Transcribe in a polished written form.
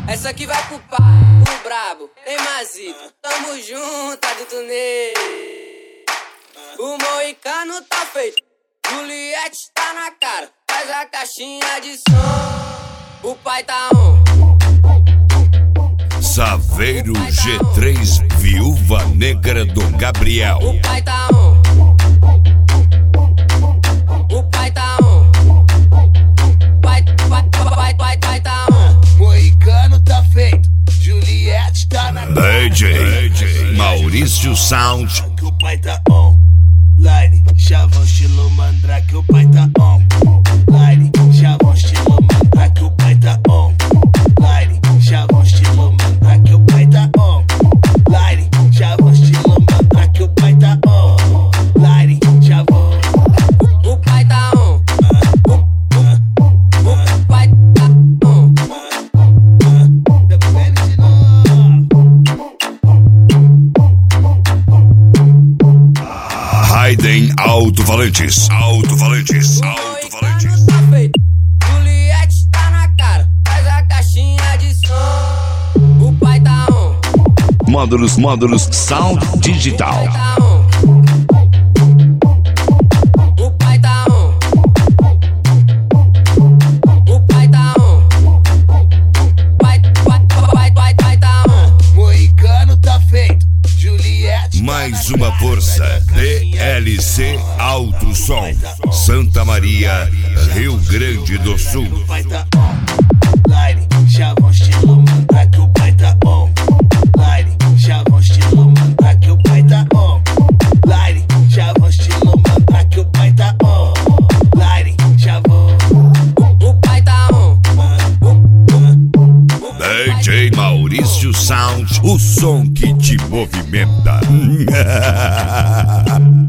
Essa aqui vai pro pai, o brabo, ei Mazito, tamo junto, adulto nele. O moicano tá feito, Juliette tá na cara, faz a caixinha de som. O pai tá on. Saveiro G3, Viúva Negra do Gabriel. O pai tá on. O pai tá on. Pai tá on. Moicano tá feito, Juliette tá na cara. DJ Maurício Sound. Que o pai tá on. Line, chavão estilo mandrake, o pai tá on. Line, chavão estilo mandrake, o pai tá on. Line, chavão estilo mandrake, o pai tá on. Line, chavão estilo mandrake, o pai tá on. Line, chavão. O pai tá on. O pai tá on. Raiden Alto-Falantes. Alto-Falantes. Alto-Falantes. Tá feito, Juliette tá na cara, faz a caixinha de som. O pai tá on. Módulos Sound Digital. Tá on. O pai tá on. O pai tá on. Pai tá on. Moicano tá feito, Juliette. Mais uma força. DLC Alto Som. Santa Maria, Rio Grande do Sul. O pai tá on. Line, chavão estilo mandrake, o pai tá on. Line, chavão estilo mandrake, o pai tá on. Line, chavão estilo mandrake, o pai tá on. Line, chavão. O pai tá on. DJ Maurício Sound, o som que te movimenta.